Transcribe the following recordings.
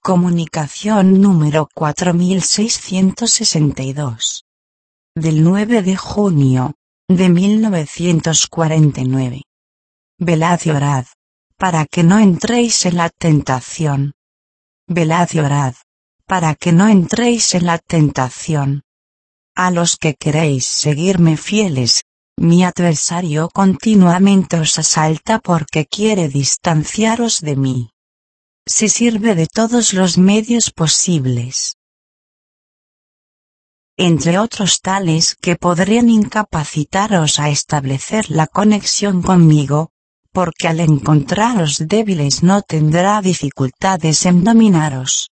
Comunicación número 4662. Del 9 de junio, de 1949. Velad y orad, para que no entréis en la tentación. Velad y orad, para que no entréis en la tentación. A los que queréis seguirme fieles, mi adversario continuamente os asalta porque quiere distanciaros de mí. Se sirve de todos los medios posibles, entre otros tales que podrían incapacitaros a establecer la conexión conmigo, porque al encontraros débiles no tendrá dificultades en dominaros.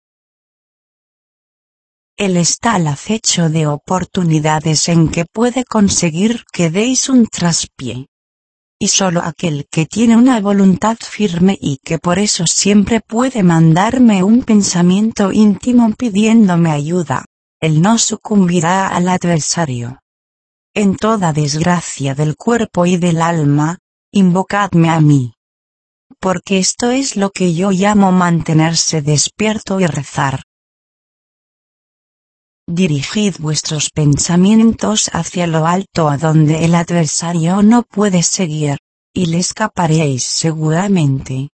Él está al acecho de oportunidades en que puede conseguir que deis un traspié. Y solo aquel que tiene una voluntad firme y que por eso siempre puede mandarme un pensamiento íntimo pidiéndome ayuda, él no sucumbirá al adversario. En toda desgracia del cuerpo y del alma, invocadme a mí. Porque esto es lo que yo llamo mantenerse despierto y rezar. Dirigid vuestros pensamientos hacia lo alto a donde el adversario no puede seguir, y le escaparéis seguramente.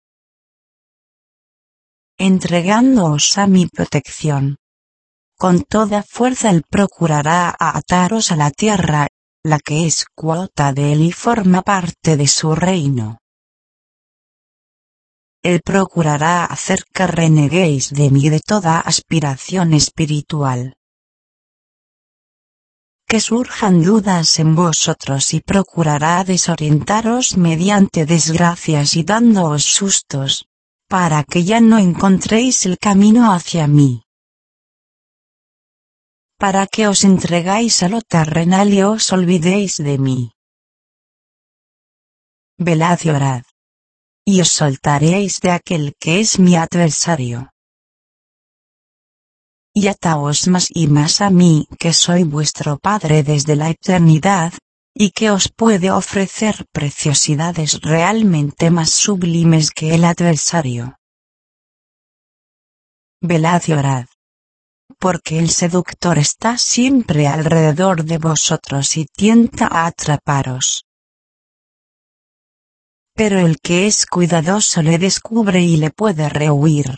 Entregándoos a mi protección. Con toda fuerza él procurará ataros a la tierra, la que es cuota de él y forma parte de su reino. Él procurará hacer que reneguéis de mí de toda aspiración espiritual. Que surjan dudas en vosotros y procurará desorientaros mediante desgracias y dándoos sustos, para que ya no encontréis el camino hacia mí. Para que os entregáis a lo terrenal y os olvidéis de mí. Velad y orad. Y os soltaréis de aquel que es mi adversario. Y ataos más y más a mí, que soy vuestro Padre desde la eternidad, y que os puede ofrecer preciosidades realmente más sublimes que el adversario. Velad y orad. Porque el seductor está siempre alrededor de vosotros y tienta a atraparos. Pero el que es cuidadoso le descubre y le puede rehuir.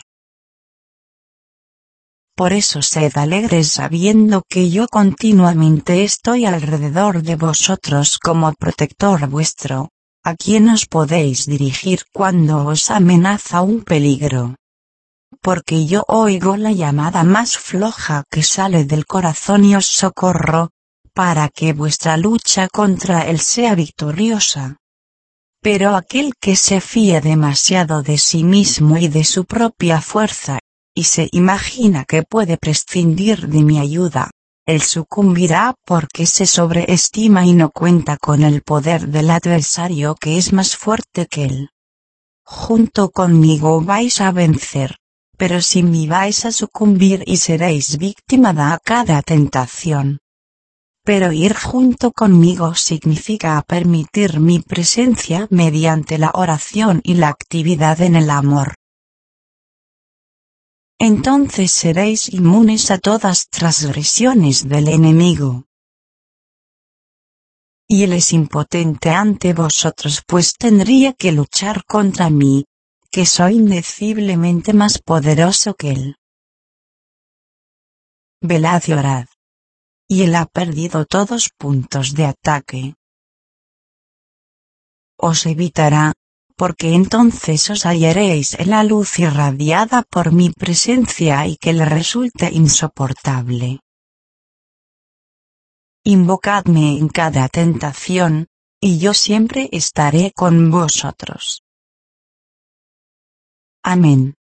Por eso sed alegres sabiendo que yo continuamente estoy alrededor de vosotros como protector vuestro, a quien os podéis dirigir cuando os amenaza un peligro. Porque yo oigo la llamada más floja que sale del corazón y os socorro, para que vuestra lucha contra él sea victoriosa. Pero aquel que se fíe demasiado de sí mismo y de su propia fuerza, y se imagina que puede prescindir de mi ayuda, él sucumbirá porque se sobreestima y no cuenta con el poder del adversario que es más fuerte que él. Junto conmigo vais a vencer, pero sin mí vais a sucumbir y seréis víctima de cada tentación. Pero ir junto conmigo significa permitir mi presencia mediante la oración y la actividad en el amor. Entonces seréis inmunes a todas transgresiones del enemigo. Y él es impotente ante vosotros pues tendría que luchar contra mí, que soy indeciblemente más poderoso que él. Velad y orad. Y él ha perdido todos puntos de ataque. Os evitará, porque entonces os hallaréis en la luz irradiada por mi presencia y que le resulte insoportable. Invocadme en cada tentación, y yo siempre estaré con vosotros. Amén.